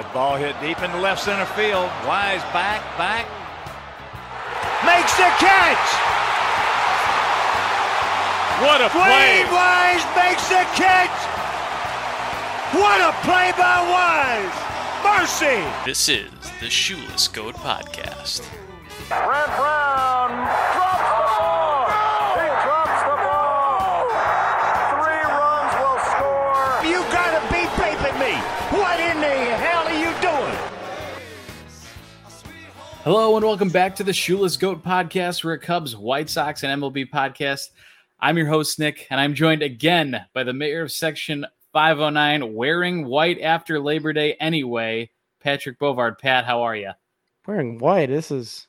Ball hit deep in the left center field. Wise back. Makes the catch! What a play! Dwayne Wise makes the catch! What a play by Wise! Mercy! This is the Shoeless Goat Podcast. Brent Brown drops the ball! He drops the ball! 3 runs will score! You gotta be vaping me! What in the hell are you doing? Hello and welcome back to the Shoeless Goat Podcast. We're a Cubs, White Sox, and MLB podcast. I'm your host, Nick, and I'm joined again by the mayor of Section 509, wearing white after Labor Day anyway, Patrick Bovard. Pat, how are you? Wearing white. This is.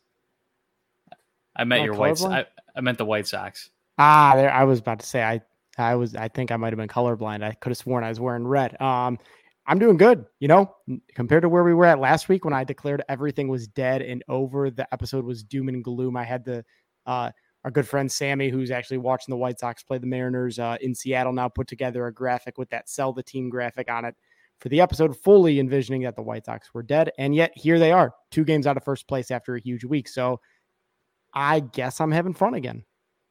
I meant your White. I meant the White Sox. I was about to say I think I might have been colorblind. I could have sworn I was wearing red. I'm doing good. You know, compared to where we were at last week when I declared everything was dead and over. The episode was doom and gloom. I had our good friend Sammy, who's actually watching the White Sox play the Mariners in Seattle now, put together a graphic with that sell the team graphic on it for the episode, fully envisioning that the White Sox were dead. And yet here they are, 2 games out of first place after a huge week. So I guess I'm having fun again.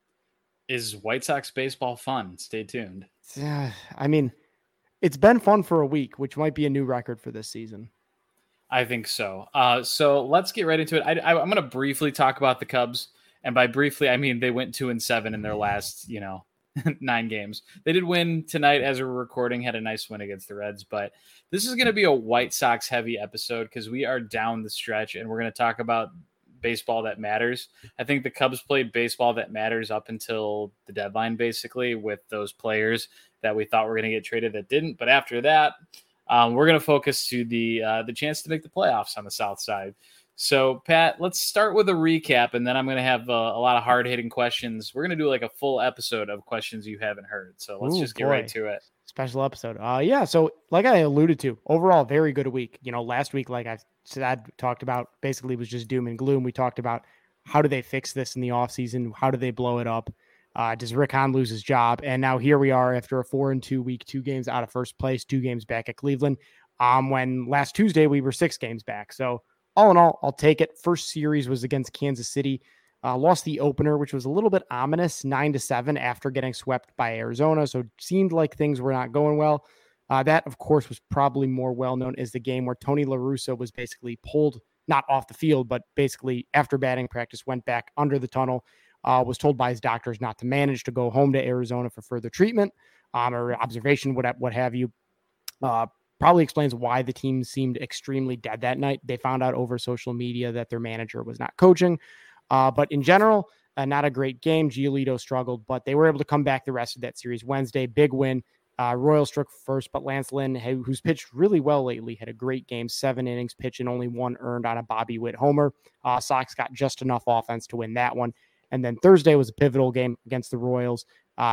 Is White Sox baseball fun? Stay tuned. I mean, it's been fun for a week, which might be a new record for this season. I think so. So let's get right into it. I'm going to briefly talk about the Cubs. And by briefly, I mean they went 2-7 in their last, 9 games. They did win tonight as we're recording, had a nice win against the Reds. But this is going to be a White Sox heavy episode because we are down the stretch and we're going to talk about baseball that matters. I think the Cubs played baseball that matters up until the deadline, basically, with those players that we thought were going to get traded that didn't. But after that, we're going to focus to the chance to make the playoffs on the South Side. So, Pat, let's start with a recap, and then I'm going to have a lot of hard-hitting questions. We're going to do like a full episode of questions you haven't heard. So let's just get right to it. Special episode. So like I alluded to, overall, very good week. Last week, like I said, talked about, basically was just doom and gloom. We talked about how do they fix this in the offseason? How do they blow it up? Does Rick Hahn lose his job? And now here we are after a 4-2 week, 2 games out of first place, 2 games back at Cleveland. When last Tuesday we were 6 games back. So all in all, I'll take it. First series was against Kansas City. Lost the opener, which was a little bit ominous, 9-7 after getting swept by Arizona. So it seemed like things were not going well. That, of course, was probably more well-known as the game where Tony La Russa was basically pulled, not off the field, but basically after batting practice, went back under the tunnel, was told by his doctors not to manage, to go home to Arizona for further treatment or observation, what have you. Probably explains why the team seemed extremely dead that night. They found out over social media that their manager was not coaching. But in general, not a great game. Giolito struggled, but they were able to come back the rest of that series. Wednesday, big win. Royals struck first, but Lance Lynn, who's pitched really well lately, had a great game, 7 innings pitch and only 1 earned on a Bobby Witt homer. Sox got just enough offense to win that one. And then Thursday was a pivotal game against the Royals.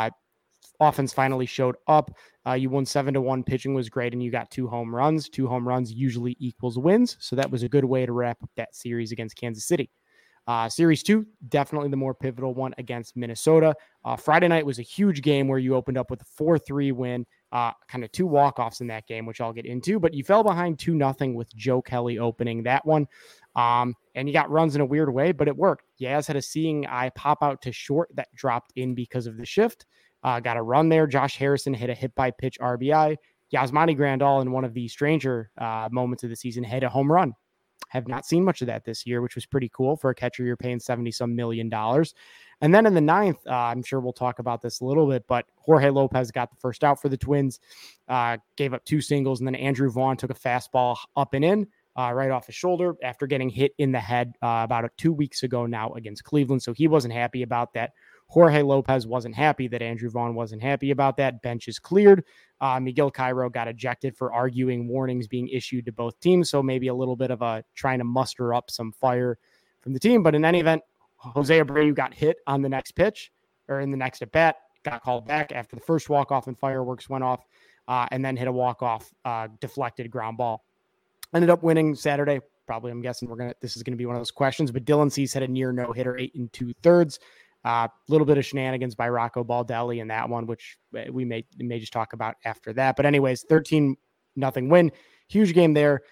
Offense finally showed up. You won 7-1. Pitching was great, and you got 2 home runs. 2 home runs usually equals wins, so that was a good way to wrap up that series against Kansas City. Series 2, definitely the more pivotal one against Minnesota. Friday night was a huge game where you opened up with a 4-3 win, kind of 2 walk-offs in that game, which I'll get into, but you fell behind 2-0 with Joe Kelly opening that one. And you got runs in a weird way, but it worked. Yaz had a seeing eye pop out to short that dropped in because of the shift. Got a run there. Josh Harrison hit a hit by pitch RBI. Yasmani Grandal, in one of the stranger moments of the season, hit a home run. Have not seen much of that this year, which was pretty cool for a catcher you're paying $70-some million. And then in the 9th, I'm sure we'll talk about this a little bit, but Jorge Lopez got the first out for the Twins, gave up 2 singles, and then Andrew Vaughn took a fastball up and in right off his shoulder after getting hit in the head about 2 weeks ago now against Cleveland. So he wasn't happy about that. Jorge Lopez wasn't happy that Andrew Vaughn wasn't happy about that. Bench is cleared. Miguel Cairo got ejected for arguing warnings being issued to both teams. So maybe a little bit of a trying to muster up some fire from the team. But in any event, Jose Abreu got hit on the next pitch or in the next at bat, got called back after the first walk-off and fireworks went off, and then hit a walk-off deflected ground ball. Ended up winning Saturday. Probably, I'm guessing this is going to be one of those questions, but Dylan Cease had a near no-hitter, 8 2/3. A little bit of shenanigans by Rocco Baldelli in that one, which we may just talk about after that. But anyways, 13-0 win. Huge game there.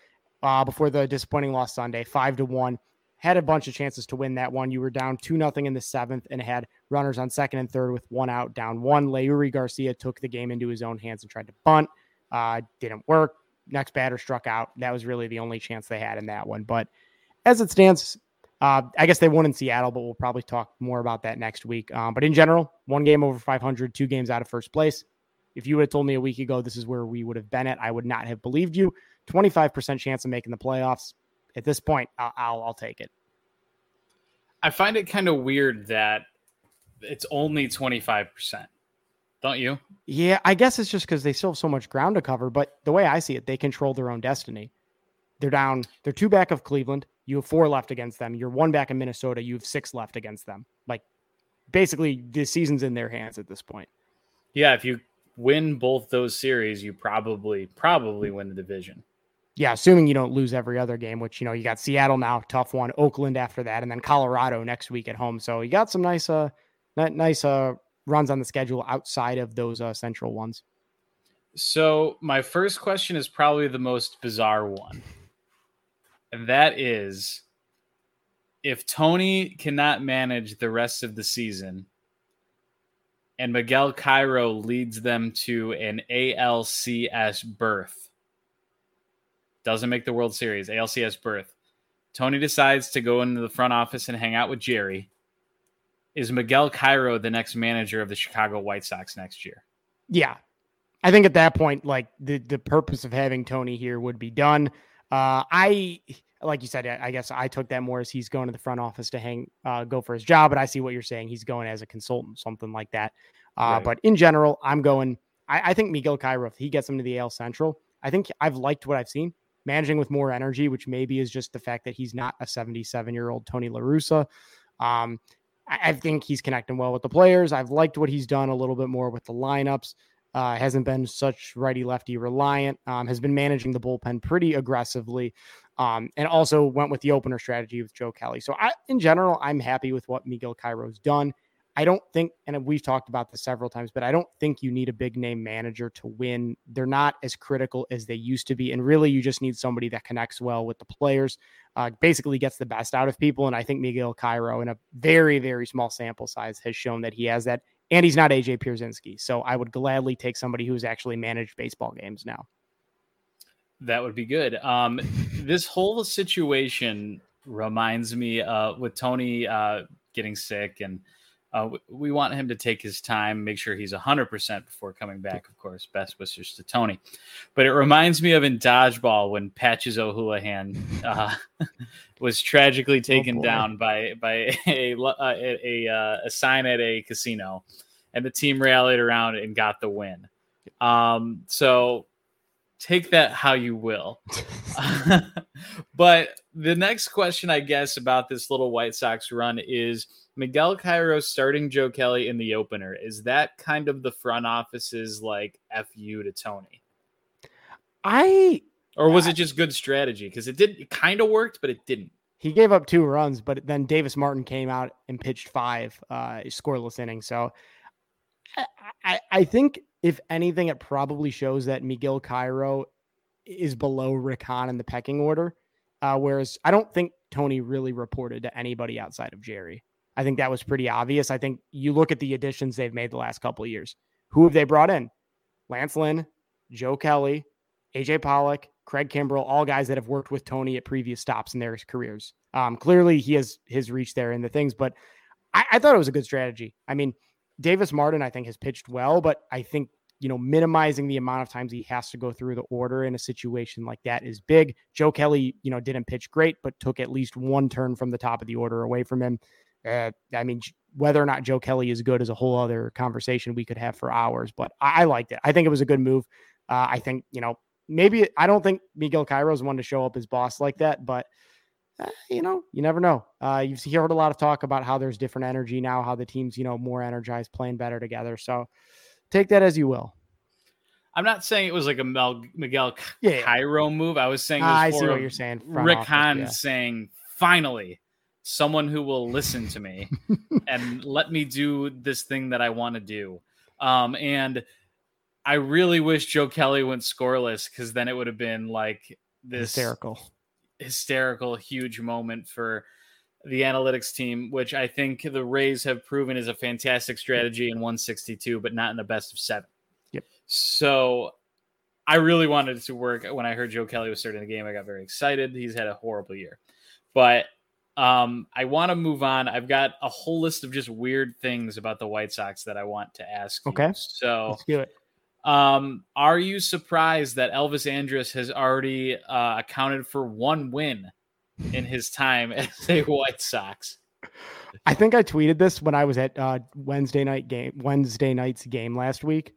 before the disappointing loss Sunday, 5-1. Had a bunch of chances to win that one. You were down 2-0 in the 7th and had runners on 2nd and 3rd with 1 out, down 1. Leury Garcia took the game into his own hands and tried to bunt. Didn't work. Next batter struck out. That was really the only chance they had in that one. But as it stands, I guess they won in Seattle, but we'll probably talk more about that next week. But in general, 1 game over 500, 2 games out of first place. If you would have told me a week ago this is where we would have been at, I would not have believed you. 25% chance of making the playoffs. At this point, I'll take it. I find it kind of weird that it's only 25%. Don't you? Yeah, I guess it's just because they still have so much ground to cover. But the way I see it, they control their own destiny. They're down. They're 2 back of Cleveland. You have 4 left against them. You're 1 back in Minnesota. You have 6 left against them. Like, basically, the season's in their hands at this point. Yeah, if you win both those series, you probably win the division. Yeah, assuming you don't lose every other game, which, you got Seattle now, tough one, Oakland after that, and then Colorado next week at home. So you got some nice runs on the schedule outside of those central ones. So my first question is probably the most bizarre one. And that is, if Tony cannot manage the rest of the season and Miguel Cairo leads them to an ALCS berth, doesn't make the World Series, ALCS berth, Tony decides to go into the front office and hang out with Jerry. Is Miguel Cairo the next manager of the Chicago White Sox next year? Yeah. I think at that point, like the purpose of having Tony here would be done. Like you said, I guess I took that more as he's going to the front office to go for his job, but I see what you're saying. He's going as a consultant, something like that. Right. But in general, I think Miguel Cairo, if he gets him to the AL Central, I think I've liked what I've seen. Managing with more energy, which maybe is just the fact that he's not a 77-year-old Tony La Russa. I think he's connecting well with the players. I've liked what he's done a little bit more with the lineups. Hasn't been such righty-lefty reliant. Has been managing the bullpen pretty aggressively. And also went with the opener strategy with Joe Kelly. So in general, I'm happy with what Miguel Cairo's done. I don't think, and we've talked about this several times, but I don't think you need a big name manager to win. They're not as critical as they used to be. And really, you just need somebody that connects well with the players, basically gets the best out of people. And I think Miguel Cairo, in a very, very small sample size, has shown that he has that. And he's not AJ Pierzynski. So I would gladly take somebody who's actually managed baseball games now. That would be good. This whole situation reminds me with Tony getting sick, and we want him to take his time, make sure he's 100% before coming back. Of course, best wishes to Tony. But it reminds me of in dodgeball when Patches O'Houlihan was tragically taken down by a sign at a casino, and the team rallied around and got the win. So take that how you will. But the next question, I guess, about this little White Sox run is Miguel Cairo starting Joe Kelly in the opener. Is that kind of the front office's like FU to Tony? Or was it just good strategy? Because it kind of worked, but it didn't. He gave up 2 runs, but then Davis Martin came out and pitched 5 scoreless innings. So I think, if anything, it probably shows that Miguel Cairo is below Rick Hahn in the pecking order. Whereas I don't think Tony really reported to anybody outside of Jerry. I think that was pretty obvious. I think you look at the additions they've made the last couple of years. Who have they brought in? Lance Lynn, Joe Kelly, AJ Pollock, Craig Kimbrell, all guys that have worked with Tony at previous stops in their careers. Clearly he has his reach there in the things, but I thought it was a good strategy. I mean, Davis Martin, I think, has pitched well, but I think, minimizing the amount of times he has to go through the order in a situation like that is big. Joe Kelly, didn't pitch great, but took at least 1 turn from the top of the order away from him. I mean, whether or not Joe Kelly is good is a whole other conversation we could have for hours, but I liked it. I think it was a good move. I think, maybe I don't think Miguel Cairo is one to show up as boss like that, but you never know. You've heard a lot of talk about how there's different energy now, how the team's, more energized, playing better together. So take that as you will. I'm not saying it was like a Miguel Cairo move. I was saying it was I see what you're saying. Rick Hahn saying, finally, someone who will listen to me and let me do this thing that I want to do. And I really wish Joe Kelly went scoreless, because then it would have been like this hysterical. hysterical, huge moment for the analytics team, which I think the Rays have proven is a fantastic strategy in 162, but not in the best of 7. Yep. So I really wanted it to work. When I heard Joe Kelly was starting the game, I got very excited. He's had a horrible year, but I want to move on. I've got a whole list of just weird things about the White Sox that I want to ask you. Okay. So let's do it. Are you surprised that Elvis Andrus has already accounted for 1 win in his time as a White Sox? I think I tweeted this when I was at Wednesday night's game last week.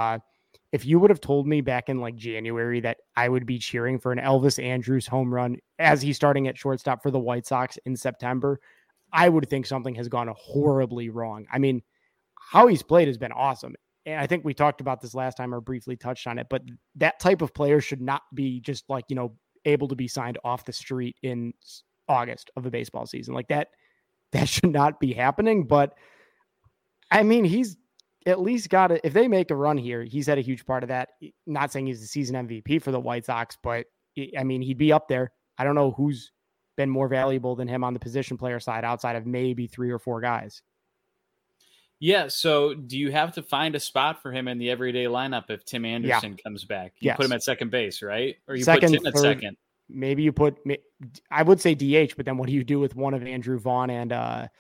If you would have told me back in like January that I would be cheering for an Elvis Andrus home run as he's starting at shortstop for the White Sox in September, I would think something has gone horribly wrong. I mean, how he's played has been awesome. And I think we talked about this last time or briefly touched on it, but that type of player should not be just like, able to be signed off the street in August of a baseball season. Like that should not be happening. But I mean, he's at least got it. If they make a run here, he's had a huge part of that. Not saying he's the season MVP for the White Sox, but I mean, he'd be up there. I don't know who's been more valuable than him on the position player side outside of maybe 3 or 4 guys. Yeah. So do you have to find a spot for him in the everyday lineup if Tim Anderson comes back? You put him at second base, right? Or you put Tim at second? Maybe you put, I would say DH, but then what do you do with one of Andrew Vaughn and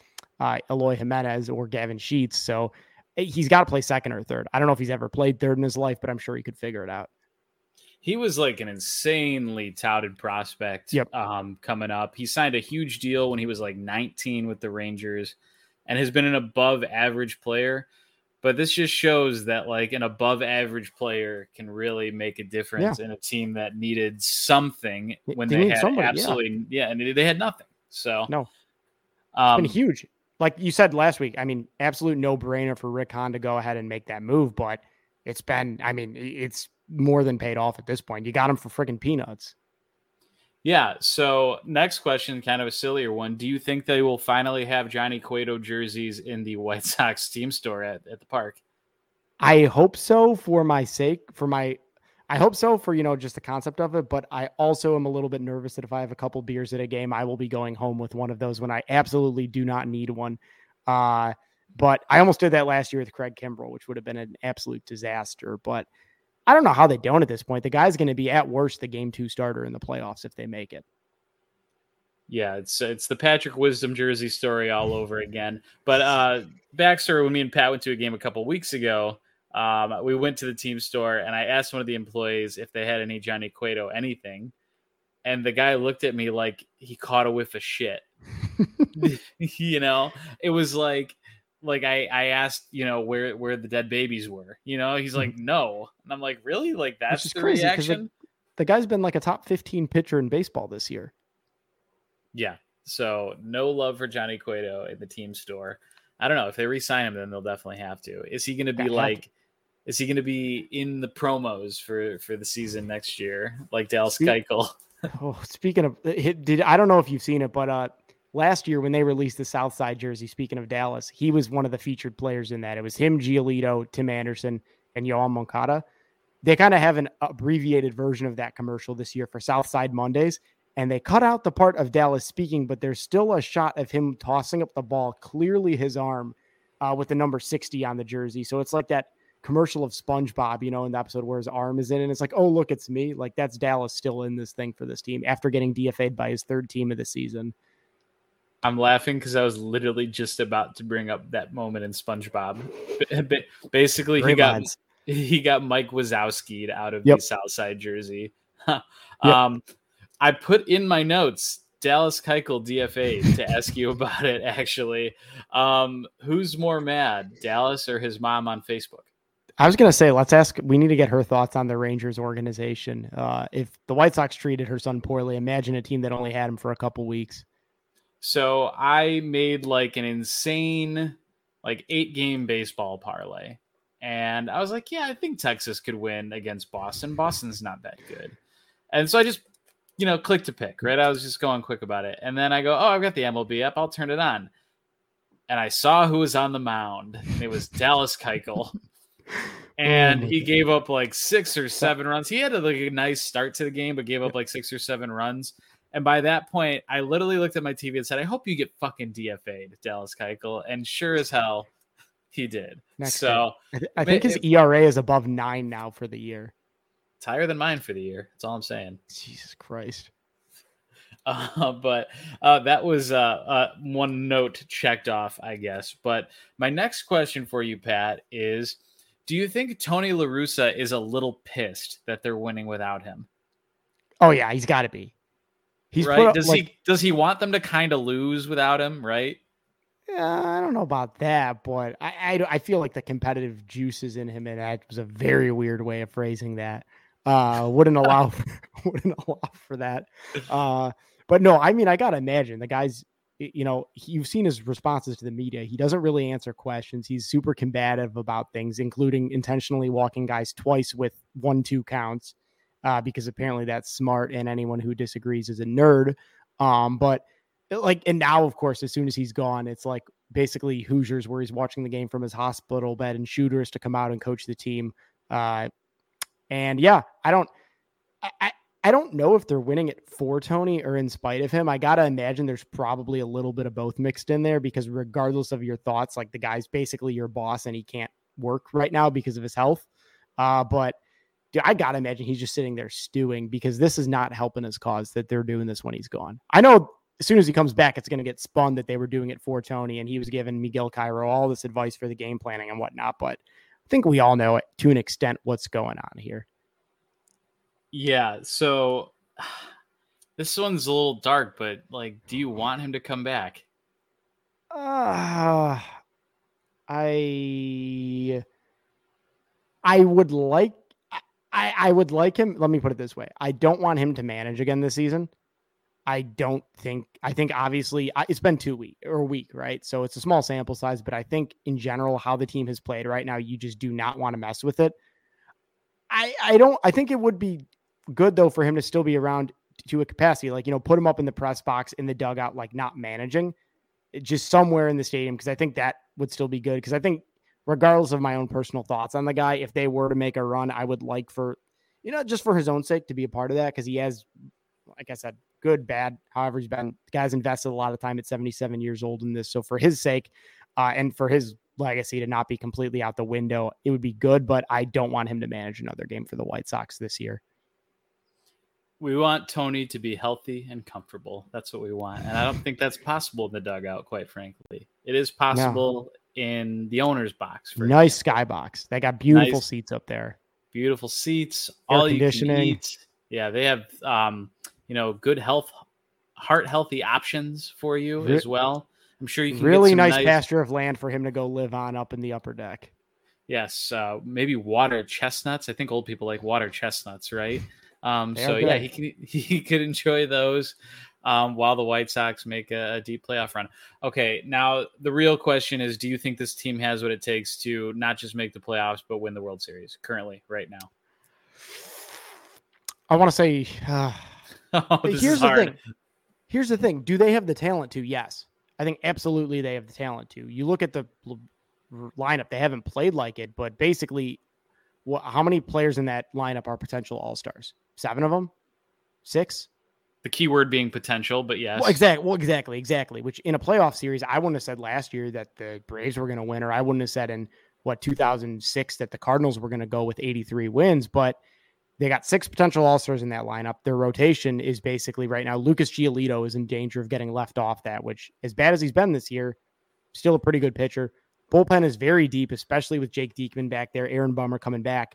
Eloy Jimenez or Gavin Sheets? So he's got to play second or third. I don't know if he's ever played third in his life, but I'm sure he could figure it out. He was like an insanely touted prospect coming up. He signed a huge deal when he was like 19 with the Rangers and has been an above average player. But this just shows that like an above average player can really make a difference in a team that needed something when they had absolutely, and they had nothing. So no, it's been huge. Like you said last week, I mean, absolute no brainer for Rick Hahn to go ahead and make that move, but it's more than paid off at this point. You got him for freaking peanuts. Yeah. So next question, kind of a sillier one. Do you think they will finally have Johnny Cueto jerseys in the White Sox team store at the park? I hope so for my sake, I hope so for, just the concept of it. But I also am a little bit nervous that if I have a couple beers at a game, I will be going home with one of those when I absolutely do not need one. But I almost did that last year with Craig Kimbrell, which would have been an absolute disaster. But I don't know how they don't at this point. The guy's going to be at worst the game 2 starter in the playoffs if they make it. Yeah, it's the Patrick Wisdom jersey story all over again. But Baxter, when me and Pat went to a game a couple weeks ago, we went to the team store and I asked one of the employees if they had any Johnny Cueto anything. And the guy looked at me like he caught a whiff of shit. It was like I asked, where the dead babies were, he's like, no. And I'm like, really? Like, that's the crazy, reaction? The guy's been like a top 15 pitcher in baseball this year. Yeah. So no love for Johnny Cueto in the team store. I don't know if they re-sign him, then they'll definitely have to. Is he going to be is he going to be in the promos for the season next year? Like Dallas Keuchel? Speaking of, I don't know if you've seen it, but last year when they released the Southside jersey, speaking of Dallas, he was one of the featured players in that. It was him, Giolito, Tim Anderson, and Yoan Moncada. They kind of have an abbreviated version of that commercial this year for Southside Mondays, and they cut out the part of Dallas speaking, but there's still a shot of him tossing up the ball, clearly his arm, with the number 60 on the jersey. So it's like that commercial of SpongeBob, in the episode where his arm is in, and it's like, oh, look, it's me. Like, that's Dallas still in this thing for this team after getting DFA'd by his 3rd team of the season. I'm laughing because I was literally just about to bring up that moment in SpongeBob. Basically, he got Mike Wazowski'd out of the Southside jersey. I put in my notes Dallas Keuchel DFA to ask you about it. Actually, who's more mad, Dallas or his mom on Facebook? I was going to say, we need to get her thoughts on the Rangers organization. If the White Sox treated her son poorly, imagine a team that only had him for a couple weeks. So I made like an insane 8-game baseball parlay. And I was like, yeah, I think Texas could win against Boston. Boston's not that good. And so I just, clicked to pick, right? I was just going quick about it. And then I go, I've got the MLB app. I'll turn it on. And I saw who was on the mound. And it was Dallas Keuchel. And he gave up 6 or 7 runs. He had a nice start to the game, but gave up 6 or 7 runs. And by that point, I literally looked at my TV and said, I hope you get fucking DFA'd, Dallas Keuchel. And sure as hell, he did. So I think his ERA is above 9 now for the year. It's higher than mine for the year. That's all I'm saying. Jesus Christ. But that was one note checked off, I guess. But my next question for you, Pat, is do you think Tony La Russa is a little pissed that they're winning without him? Oh, yeah, he's got to be. He's right. Does he want them to kind of lose without him? Right. Yeah, I don't know about that, but I feel like the competitive juice is in him, and that was a very weird way of phrasing that. Wouldn't allow for that. But no, I mean, I gotta imagine the guy's. You've seen his responses to the media. He doesn't really answer questions. He's super combative about things, including intentionally walking guys twice with 1-2 counts. Because apparently that's smart, and anyone who disagrees is a nerd. And now, of course, as soon as he's gone, it's like basically Hoosiers, where he's watching the game from his hospital bed, and Shooters to come out and coach the team. And yeah, I don't know if they're winning it for Tony or in spite of him. I gotta imagine there's probably a little bit of both mixed in there, because regardless of your thoughts, like the guy's basically your boss, and he can't work right now because of his health. But dude, I gotta imagine he's just sitting there stewing, because this is not helping his cause that they're doing this when he's gone. I know as soon as he comes back, it's going to get spun that they were doing it for Tony, and he was giving Miguel Cairo all this advice for the game planning and whatnot. But I think we all know it to an extent what's going on here. Yeah. So this one's a little dark, but like, do you want him to come back? I would like. I would like him. Let me put it this way. I don't want him to manage again this season. I think obviously it's been a week, right? So it's a small sample size, but I think in general, how the team has played right now, you just do not want to mess with it. I think it would be good though for him to still be around to a capacity, like, put him up in the press box, in the dugout, like not managing, just somewhere in the stadium. Cause I think that would still be good. Cause I think regardless of my own personal thoughts on the guy, if they were to make a run, I would like for, just for his own sake to be a part of that. Cause he has, like I said, good, bad, however he's been. The guy's invested a lot of time at 77 years old in this. So for his sake, and for his legacy to not be completely out the window, it would be good, but I don't want him to manage another game for the White Sox this year. We want Tony to be healthy and comfortable. That's what we want. And I don't think that's possible in the dugout, quite frankly. It is possible in the owner's box. Nice skybox. They got beautiful seats up there. Beautiful seats. Air all conditioning. You can eat. Yeah, they have good heart healthy options for you as well. I'm sure you can really get some nice pasture of land for him to go live on up in the upper deck. Yes, maybe water chestnuts. I think old people like water chestnuts, right? Yeah, he could enjoy those while the White Sox make a deep playoff run. Okay, now the real question is, do you think this team has what it takes to not just make the playoffs but win the World Series currently, right now? I want to say, here's the thing. Do they have the talent to? Yes. I think absolutely they have the talent to. You look at the lineup, they haven't played like it, but basically how many players in that lineup are potential all-stars? 7 of them? 6? The key word being potential, but yes. Well, exactly. Which in a playoff series, I wouldn't have said last year that the Braves were going to win, or I wouldn't have said in 2006 that the Cardinals were going to go with 83 wins, but they got 6 potential all-stars in that lineup. Their rotation is basically right now, Lucas Giolito is in danger of getting left off that, which as bad as he's been this year, still a pretty good pitcher. Bullpen is very deep, especially with Jake Diekman back there, Aaron Bummer coming back.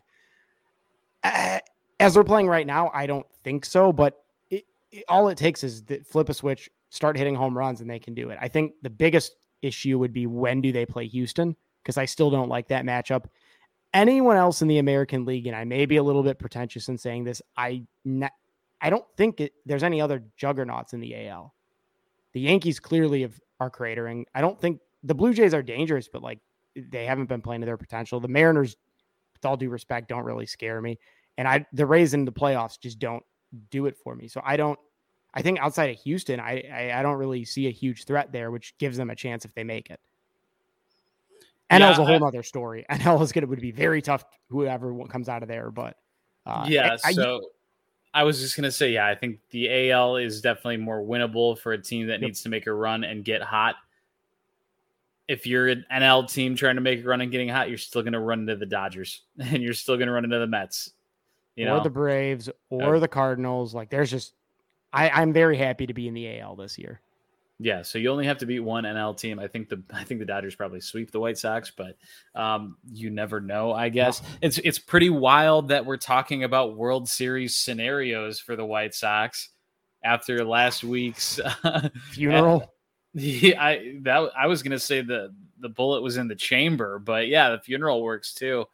As they're playing right now, I don't think so, but all it takes is flip a switch, start hitting home runs, and they can do it. I think the biggest issue would be, when do they play Houston? Because I still don't like that matchup. Anyone else in the American League, and I may be a little bit pretentious in saying this, I don't think there's any other juggernauts in the AL. The Yankees clearly are cratering. I don't think the Blue Jays are dangerous, but they haven't been playing to their potential. The Mariners, with all due respect, don't really scare me. And the Rays in the playoffs just don't do it for me. So I think outside of Houston, I don't really see a huge threat there, which gives them a chance if they make it. NL's a whole other story. NL would be very tough, whoever comes out of there. But I was just going to say, I think the AL is definitely more winnable for a team that needs to make a run and get hot. If you're an NL team trying to make a run and getting hot, you're still going to run into the Dodgers and you're still going to run into the Mets. Or the Braves or the Cardinals. Like there's just, I'm very happy to be in the AL this year. Yeah, so you only have to beat one NL team. I think the Dodgers probably sweep the White Sox, but you never know, I guess. It's pretty wild that we're talking about World Series scenarios for the White Sox after last week's funeral. I was gonna say the bullet was in the chamber, but yeah, the funeral works too.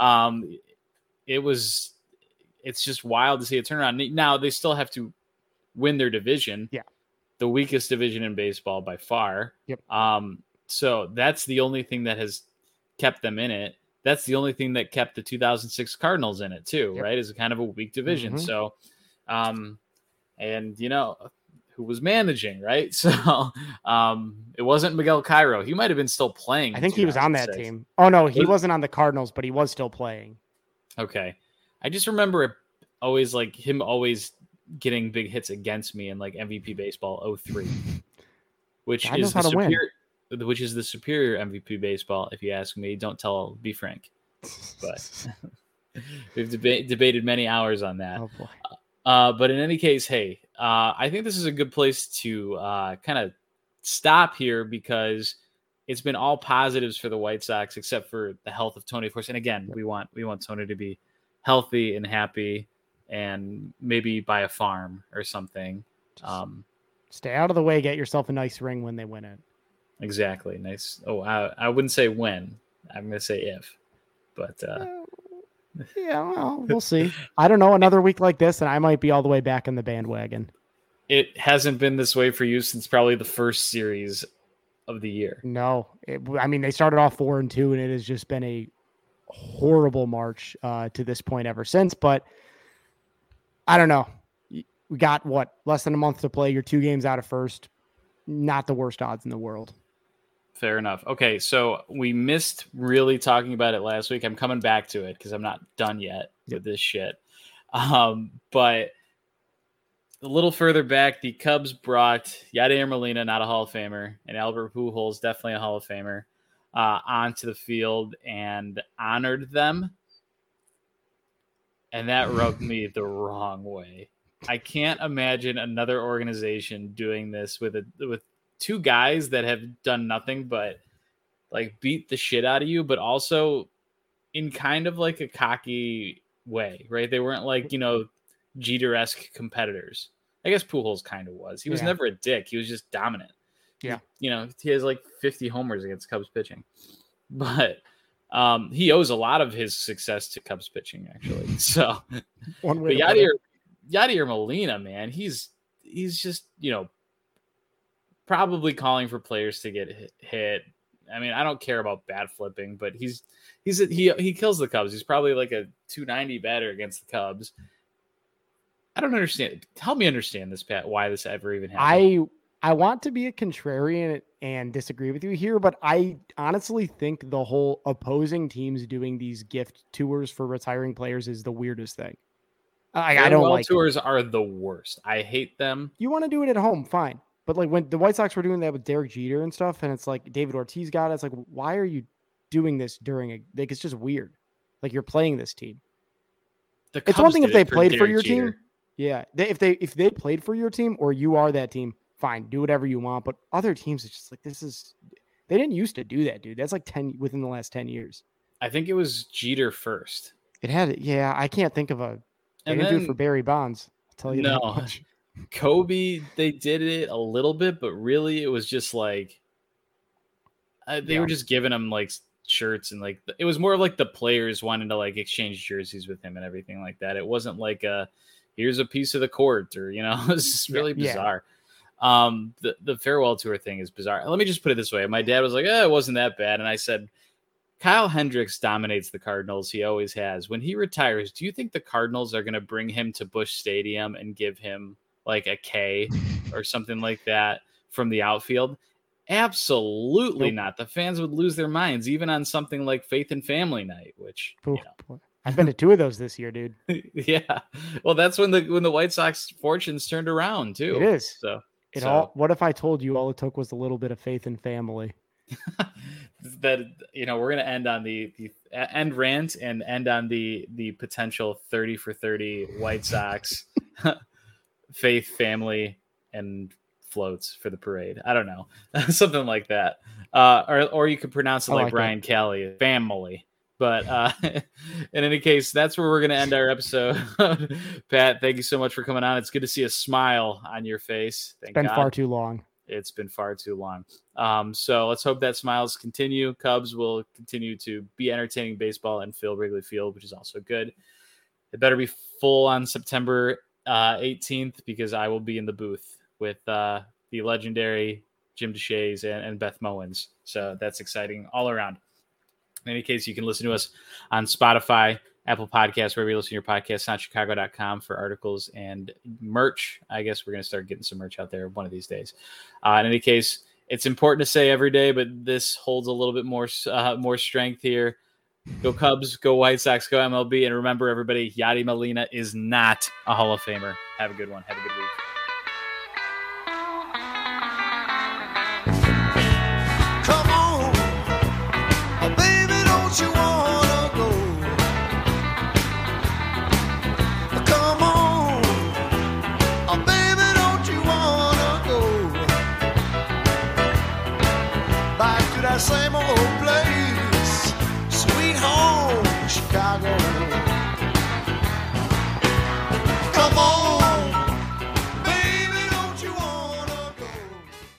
It's just wild to see a turnaround. Now they still have to win their division. Yeah. The weakest division in baseball by far. Yep. So that's the only thing that has kept them in it. That's the only thing that kept the 2006 Cardinals in it too, right? Is a kind of a weak division. Mm-hmm. So, and who was managing, right? So, it wasn't Miguel Cairo. He might've been still playing. I think he was on that team. Oh no, he wasn't on the Cardinals, but he was still playing. Okay. I just remember always getting big hits against me in like MVP baseball 03, which is the superior MVP baseball. If you ask me, don't tell, be frank, but we've debated many hours on that. Oh boy. But in any case, hey, I think this is a good place to kind of stop here because it's been all positives for the White Sox, except for the health of Tony Force. And again, we want Tony to be healthy and happy, and maybe buy a farm or something. Stay out of the way. Get yourself a nice ring when they win it. Exactly. Nice. Oh, I wouldn't say when. I'm going to say if. But yeah, well, we'll see. I don't know. Another week like this, and I might be all the way back in the bandwagon. It hasn't been this way for you since probably the first series of the year. No. They started off 4-2, and it has just been a horrible march to this point ever since. But I don't know. We got less than a month to play. You're 2 games out of first. Not the worst odds in the world. Fair enough. Okay, so we missed really talking about it last week. I'm coming back to it because I'm not done yet with this shit. But a little further back, the Cubs brought Yadier Molina, not a Hall of Famer, and Albert Pujols, definitely a Hall of Famer, onto the field and honored them. And that rubbed me the wrong way. I can't imagine another organization doing this with 2 guys that have done nothing but like beat the shit out of you, but also in kind of like a cocky way, right? They weren't like, Jeter-esque competitors. I guess Pujols kind of was. He was never a dick. He was just dominant. Yeah. He has like 50 homers against Cubs pitching, but he owes a lot of his success to Cubs pitching, actually. So, one way. But Yadier Molina, man, he's just probably calling for players to get hit. I mean, I don't care about bat flipping, but he kills the Cubs. He's probably like a 290 batter against the Cubs. I don't understand. Help me understand this, Pat. Why this ever even happened? I want to be a contrarian and disagree with you here, but I honestly think the whole opposing teams doing these gift tours for retiring players is the weirdest thing. I don't like tours are the worst. I hate them. You want to do it at home, fine. But like when the White Sox were doing that with Derek Jeter and stuff, and it's like David Ortiz got it. It's like, why are you doing this during it's just weird. Like you're playing this team. It's one thing if they played for your team. Yeah. If they played for your team or you are that team, fine, do whatever you want. But other teams, it's just like, they didn't used to do that, dude. That's like within the last 10 years. I think it was Jeter first. I can't think of they didn't do it for Barry Bonds. I'll tell you that much. Kobe, they did it a little bit, but really it was just like they were just giving him like shirts and like it was more like the players wanting to like exchange jerseys with him and everything like that. It wasn't like here's a piece of the court or it's just really bizarre. The farewell tour thing is bizarre. Let me just put it this way. My dad was like, it wasn't that bad. And I said, Kyle Hendricks dominates the Cardinals. He always has. When he retires, do you think the Cardinals are going to bring him to Busch Stadium and give him like a K or something like that from the outfield? Absolutely not. The fans would lose their minds, even on something like Faith and Family Night, which I've been to 2 of those this year, dude. Yeah. Well, that's when the White Sox fortunes turned around too. It is. So What if I told you all it took was a little bit of faith and family? that we're gonna end on the end rant and end on the potential 30 for 30 White Sox faith, family, and floats for the parade. I don't know, something like that. Or you could pronounce it like Brian Kelly, family. But in any case, that's where we're going to end our episode. Pat, thank you so much for coming on. It's good to see a smile on your face. Thank God. Far too long. It's been far too long. So let's hope that smiles continue. Cubs will continue to be entertaining baseball and fill Wrigley Field, which is also good. It better be full on September 18th because I will be in the booth with the legendary Jim Deshaies and Beth Mowins. So that's exciting all around. In any case, you can listen to us on Spotify, Apple Podcasts, wherever you listen to your podcast, soundchicago.com for articles and merch. I guess we're going to start getting some merch out there one of these days. In any case, it's important to say every day, but this holds a little bit more strength here. Go Cubs, go White Sox, go MLB. And remember, everybody, Yadi Molina is not a Hall of Famer. Have a good one. Have a good week.